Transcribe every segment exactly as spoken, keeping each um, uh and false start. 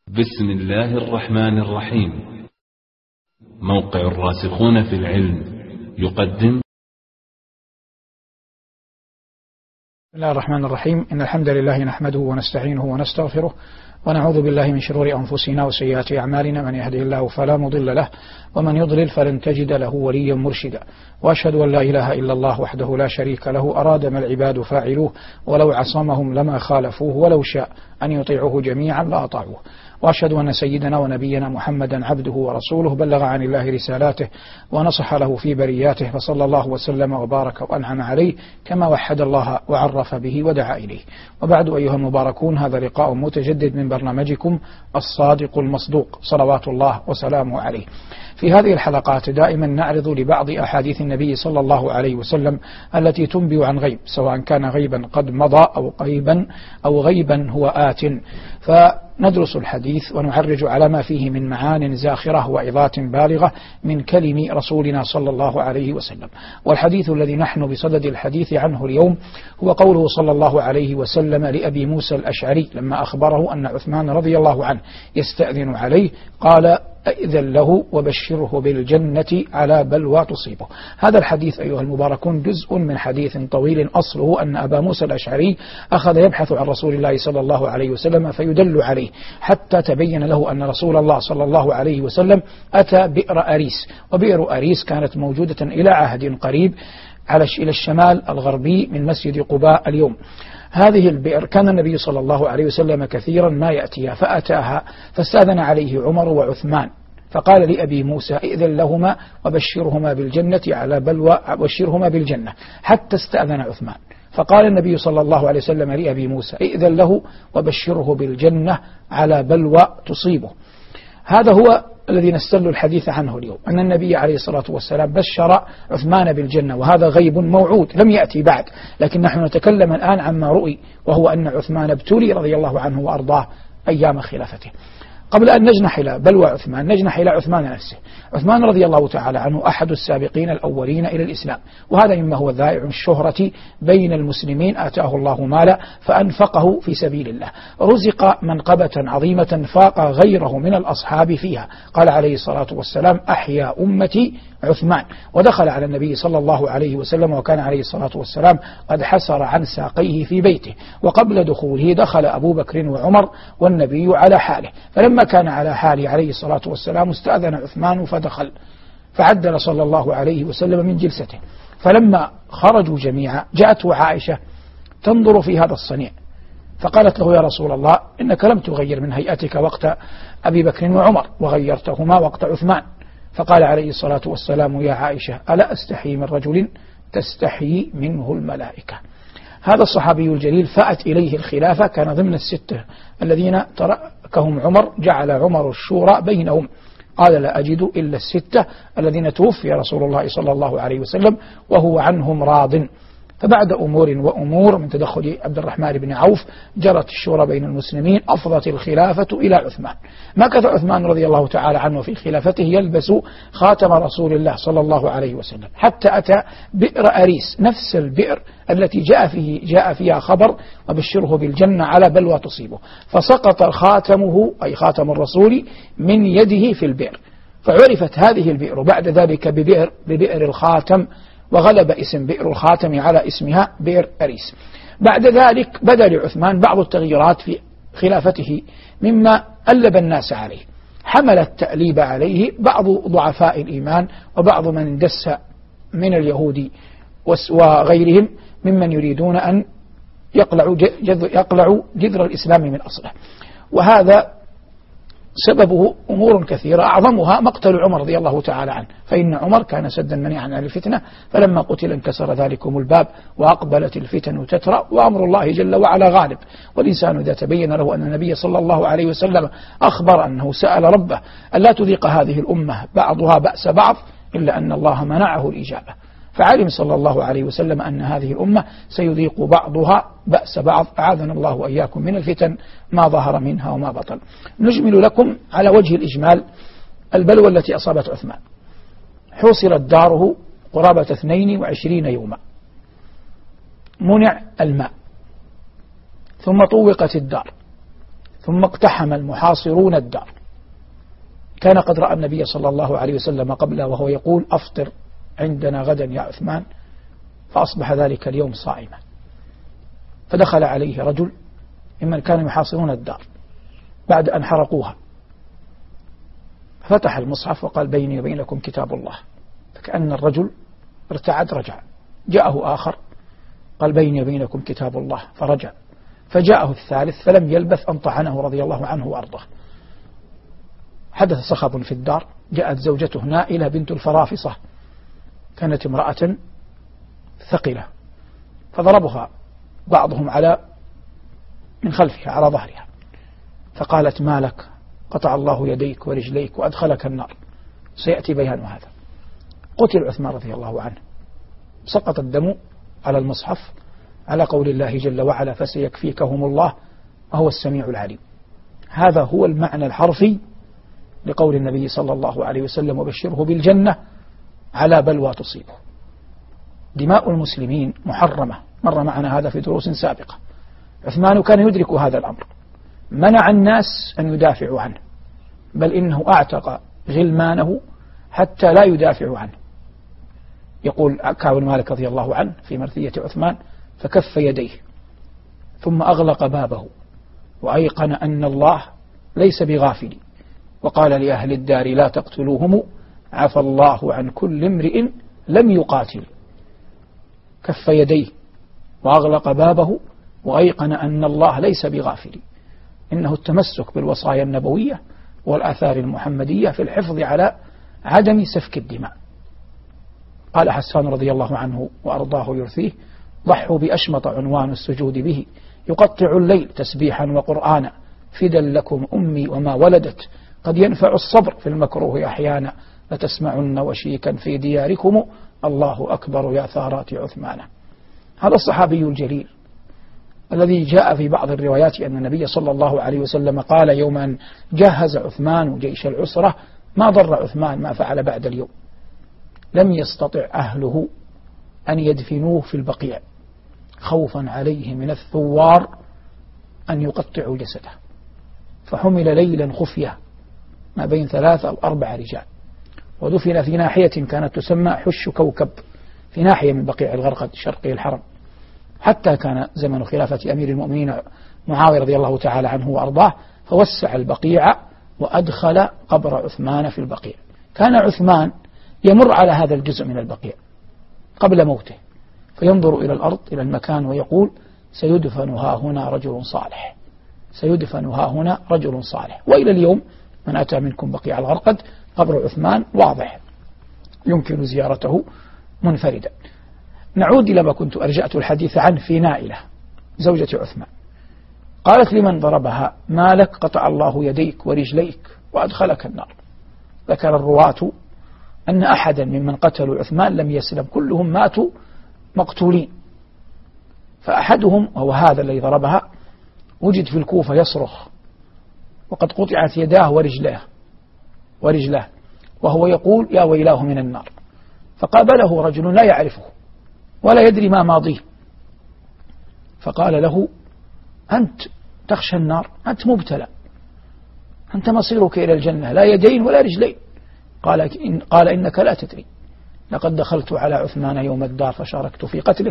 بسم الله الرحمن الرحيم. موقع الراسخون في العلم يقدم. بسم الله الرحمن الرحيم. إن الحمد لله نحمده ونستعينه ونستغفره ونعوذ بالله من شرور أنفسنا وسيئات أعمالنا، من يهده الله فلا مضل له ومن يضلل فلن تجد له وليا مرشدا، وأشهد أن لا إله إلا الله وحده لا شريك له أراد ما العباد فاعلوه، ولو عصمهم لما خالفوه، ولو شاء أن يطيعوه جميعا لأطاعوه. وأشهد أن سيدنا ونبينا محمدا عبده ورسوله، بلغ عن الله رسالاته ونصح له في برياته، فصلى الله وسلم وبارك وأنعم عليه كما وحد الله وعرف به ودعا إليه. وبعد أيها المباركون، هذا لقاء متجدد من برنامجكم الصادق المصدوق صلوات الله وسلامه عليه. في هذه الحلقات دائما نعرض لبعض أحاديث النبي صلى الله عليه وسلم التي تنبئ عن غيب، سواء كان غيبا قد مضى أو غيبا أو غيبا هو آت، فندرس الحديث ونعرج على ما فيه من معان زاخرة وعظات بالغة من كلم رسولنا صلى الله عليه وسلم. والحديث الذي نحن بصدد الحديث عنه اليوم هو قوله صلى الله عليه وسلم لأبي موسى الأشعري لما أخبره أن عثمان رضي الله عنه يستأذن عليه، قال: إذن له وبشره بالجنة على بلوى تصيبه. هذا الحديث أيها المباركون جزء من حديث طويل، أصله أن أبا موسى الأشعري أخذ يبحث عن رسول الله صلى الله عليه وسلم فيدل عليه، حتى تبين له أن رسول الله صلى الله عليه وسلم أتى بئر أريس، وبئر أريس كانت موجودة إلى عهد قريب على إلى الشمال الغربي من مسجد قباء اليوم. هذه البئر كان النبي صلى الله عليه وسلم كثيرا ما يأتيها، فأتاها فاستأذن عليه عمر وعثمان، فقال لأبي موسى: إذن لهما وبشرهما بالجنة على بلوى وبشرهما بالجنة، حتى استأذن عثمان. فقال النبي صلى الله عليه وسلم لأبي موسى: إذن له وبشره بالجنة على بلوى تصيبه. هذا هو الذي نستل الحديث عنه اليوم، أن النبي عليه الصلاة والسلام بشر عثمان بالجنة، وهذا غيب موعود لم يأتي بعد، لكن نحن نتكلم الآن عما رؤي، وهو أن عثمان ابتلي رضي الله عنه وأرضاه أيام خلافته. قبل أن نجنح إلى بلوى عثمان نجنح إلى عثمان نفسه. عثمان رضي الله تعالى عنه أحد السابقين الأولين إلى الإسلام، وهذا مما هو ذائع الشهرة بين المسلمين. آتاه الله مالا فأنفقه في سبيل الله، رزق منقبة عظيمة فاق غيره من الأصحاب فيها. قال عليه الصلاة والسلام: أحيا أمتي عثمان. ودخل على النبي صلى الله عليه وسلم وكان عليه الصلاة والسلام قد حسر عن ساقيه في بيته، وقبل دخوله دخل أبو بكر وعمر والنبي على حاله، فلما كان على حاله عليه الصلاة والسلام استأذن عثمان فدخل، فعدل صلى الله عليه وسلم من جلسته. فلما خرجوا جميعا جاءته عائشة تنظر في هذا الصنيع، فقالت له: يا رسول الله، إنك لم تغير من هيئتك وقت أبي بكر وعمر، وغيرتهما وقت عثمان. فقال عليه الصلاة والسلام: يا عائشة، ألا أستحي من رجل تستحي منه الملائكة. هذا الصحابي الجليل فأت إليه الخلافة، كان ضمن الستة الذين تركهم عمر، جعل عمر الشورى بينهم، قال: لا أجد إلا الستة الذين توفي رسول الله صلى الله عليه وسلم وهو عنهم راض. فبعد أمور وأمور من تدخل عبد الرحمن بن عوف جرت الشورى بين المسلمين، أفضت الخلافة إلى عثمان. مكث عثمان رضي الله تعالى عنه في خلافته يلبس خاتم رسول الله صلى الله عليه وسلم، حتى أتى بئر أريس، نفس البئر التي جاء فيه جاء فيها خبر: وبشره بالجنة على بلوى تصيبه. فسقط خاتمه أي خاتم الرسول من يده في البئر، فعرفت هذه البئر بعد ذلك ببئر, ببئر الخاتم، وغلب اسم بئر الخاتم على اسمها بئر أريس. بعد ذلك بدأ لعثمان بعض التغييرات في خلافته مما ألب الناس عليه، حمل التأليب عليه بعض ضعفاء الإيمان وبعض من اندس من اليهود وغيرهم ممن يريدون أن يقلعوا يقلعوا جذر الإسلام من أصله. وهذا سببه أمور كثيرة، أعظمها مقتل عمر رضي الله تعالى عنه، فإن عمر كان سدا منيعا عن الفتنة، فلما قتل انكسر ذلكم الباب وأقبلت الفتن تترى، وأمر الله جل وعلا غالب. والإنسان إذا تبين له أن النبي صلى الله عليه وسلم أخبر أنه سأل ربه ألا تذيق هذه الأمة بعضها بأس بعض إلا أن الله منعه الإجابة، فعلم صلى الله عليه وسلم أن هذه الأمة سيذيق بعضها بأس بعض. أعاذنا الله وإياكم من الفتن ما ظهر منها وما بطن. نجمل لكم على وجه الإجمال البلوى التي أصابت عثمان. حوصرت داره قرابة اثنين وعشرين يوما، منع الماء، ثم طوقت الدار، ثم اقتحم المحاصرون الدار. كان قد رأى النبي صلى الله عليه وسلم قبله وهو يقول أفطر عندنا غدا يا عثمان، فأصبح ذلك اليوم صائما. فدخل عليه رجل ممن كانوا يحاصرون الدار بعد أن حرقوها، فتح المصحف وقال بيني وبينكم كتاب الله. فكأن الرجل ارتعد رجع. جاءه آخر قال بيني وبينكم كتاب الله، فرجع. فجاءه الثالث فلم يلبث أن طعنه رضي الله عنه وأرضاه. حدث صخب في الدار. جاءت زوجته نائلة بنت الفرافصة، كانت امرأة ثقلة، فضربها بعضهم على من خلفها على ظهرها، فقالت ما لك؟ قطع الله يديك ورجليك وأدخلك النار. سيأتي بيان هذا. قتل عثمان رضي الله عنه، سقط الدم على المصحف على قول الله جل وعلا فسيكفيكهم الله وهو السميع العليم. هذا هو المعنى الحرفي لقول النبي صلى الله عليه وسلم وبشره بالجنة على بلوى تصيبه. دماء المسلمين محرمة، مر معنا هذا في دروس سابقة. عثمان كان يدرك هذا الأمر، منع الناس أن يدافعوا عنه، بل إنه أعتق غلمانه حتى لا يدافعوا عنه. يقول كعب بن مالك رضي الله عنه في مرثية عثمان فكف يديه ثم أغلق بابه وأيقن أن الله ليس بغافل، وقال لأهل الدار لا تقتلوهم عفى الله عن كل امرئ لم يقاتل. كف يديه وأغلق بابه وأيقن أن الله ليس بغافل. إنه التمسك بالوصايا النبوية والآثار المحمدية في الحفظ على عدم سفك الدماء. قال حسان رضي الله عنه وأرضاه يرثيه ضحوا بأشمط عنوان السجود به يقطع الليل تسبيحا وقرآنا فدا لكم أمي وما ولدت قد ينفع الصبر في المكروه أحيانا لتسمعن وشيكا في دياركم الله أكبر يا ثارات عثمان. هذا الصحابي الجليل الذي جاء في بعض الروايات أن النبي صلى الله عليه وسلم قال يوم أن جهز عثمان جيش العسرة ما ضر عثمان ما فعل بعد اليوم. لم يستطع أهله أن يدفنوه في البقيع خوفا عليه من الثوار أن يقطعوا جسده، فحمل ليلا خفية ما بين ثلاثة أو أربع رجال، ودفن في ناحية كانت تسمى حش كوكب في ناحية من بقيع الغرقد شرقي الحرم، حتى كان زمن خلافة أمير المؤمنين معاوية رضي الله تعالى عنه وأرضاه فوسع البقيع وأدخل قبر عثمان في البقيع. كان عثمان يمر على هذا الجزء من البقيع قبل موته فينظر إلى الأرض إلى المكان ويقول سيدفن ها هنا رجل صالح، سيدفن ها هنا رجل صالح. وإلى اليوم من أتى منكم بقيع الغرقد قبر عثمان واضح يمكن زيارته منفردا. نعود إلى ما كنت أرجأت الحديث عنه في نائلة زوجة عثمان. قالت لمن ضربها ما لك؟ قطع الله يديك ورجليك وأدخلك النار. ذكر الرواة أن أحدا ممن قتلوا عثمان لم يسلم، كلهم ماتوا مقتولين. فأحدهم وهو هذا الذي ضربها وجد في الكوفة يصرخ وقد قطعت يداه ورجلاه ورجلاه وهو يقول يا ويلاه من النار. فقابله رجل لا يعرفه ولا يدري ما ماضيه، فقال له أنت تخشى النار؟ أنت مبتلى، أنت مصيرك إلى الجنة لا يدين ولا رجلين. قال, إن قال إنك لا تدري، لقد دخلت على عثمان يوم الدار فشاركت في قتله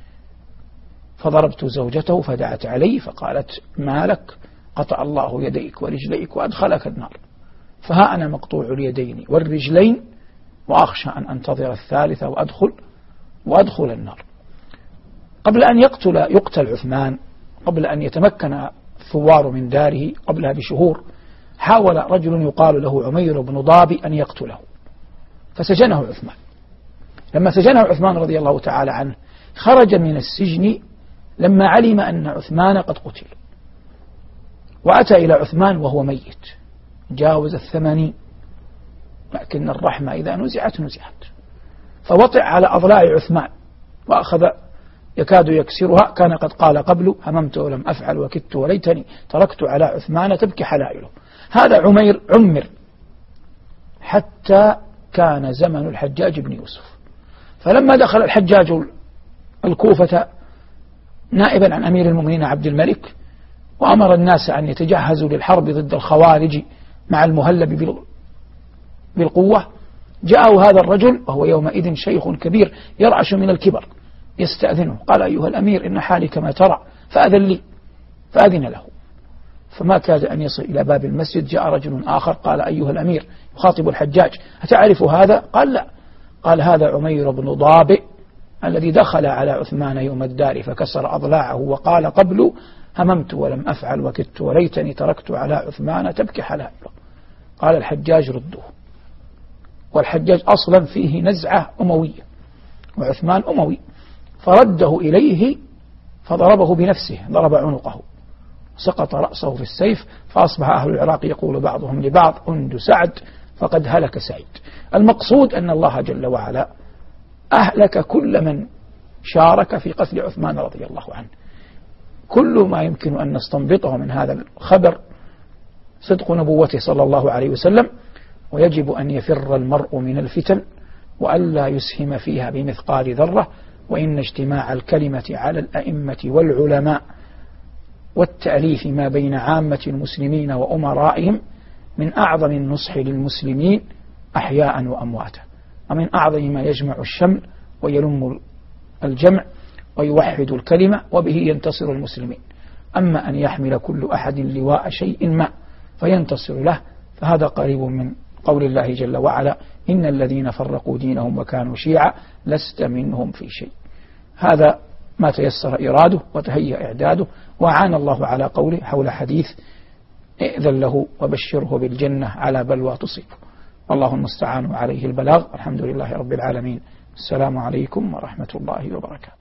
فضربت زوجته فدعت علي فقالت ما لك؟ قطع الله يديك ورجليك وأدخلك النار. فها أنا مقطوع اليدين والرجلين وأخشى أن أنتظر الثالثة وأدخل وأدخل النار. قبل أن يقتل يقتل عثمان، قبل أن يتمكن الثوار من داره قبلها بشهور، حاول رجل يقال له عمير بن ضابي أن يقتله فسجنه عثمان. لما سجنه عثمان رضي الله تعالى عنه خرج من السجن لما علم أن عثمان قد قتل، وأتى إلى عثمان وهو ميت جاوز الثمانين، لكن الرحمة إذا نزعت نزعت، فوطئ على أضلاع عثمان وأخذ يكاد يكسرها. كان قد قال قبل هممت ولم أفعل وكدت وليتني تركت على عثمان تبكي حلائله. هذا عمير عمر حتى كان زمن الحجاج بن يوسف، فلما دخل الحجاج الكوفة نائبا عن أمير المؤمنين عبد الملك وأمر الناس أن يتجهزوا للحرب ضد الخوارج مع المهلب بالقوة. جاءه هذا الرجل وهو يومئذ شيخ كبير يرعش من الكبر يستأذنه، قال أيها الأمير إن حالي كما ترى فأذن لي، فأذن له. فما كاد أن يصل إلى باب المسجد جاء رجل آخر قال أيها الأمير، يخاطب الحجاج، أتعرف هذا؟ قال لا. قال هذا عمير بن ضابئ الذي دخل على عثمان يوم الدار فكسر أضلاعه وقال قبل هممت ولم أفعل وكدت وليتني تركت على عثمان تبكي حلائله. قال الحجاج ردوه، والحجاج أصلا فيه نزعة أموية وعثمان أموي، فرده إليه فضربه بنفسه، ضرب عنقه سقط رأسه في السيف، فأصبح أهل العراق يقول بعضهم لبعض أند سعد فقد هلك سعيد. المقصود أن الله جل وعلا أهلك كل من شارك في قتل عثمان رضي الله عنه. كل ما يمكن أن نستنبطه من هذا الخبر صدق نبوته صلى الله عليه وسلم، ويجب أن يفر المرء من الفتن وألا يسهم فيها بمثقال ذرة، وإن اجتماع الكلمة على الأئمة والعلماء والتأليف ما بين عامة المسلمين وأمرائهم من أعظم النصح للمسلمين أحياء وأمواتا، ومن أعظم ما يجمع الشمل ويلم الجمع ويوحد الكلمة وبه ينتصر المسلمين. أما أن يحمل كل أحد لواء شيء ما فينتصر له فهذا قريب من قول الله جل وعلا إن الذين فرقوا دينهم وكانوا شيعا لست منهم في شيء. هذا ما تيسر إراده وتهيأ إعداده، وعان الله على قوله حول حديث ائذن له وبشره بالجنة على بلوى تصيبه. والله المستعان عليه البلاغ. الحمد لله رب العالمين. السلام عليكم ورحمة الله وبركاته.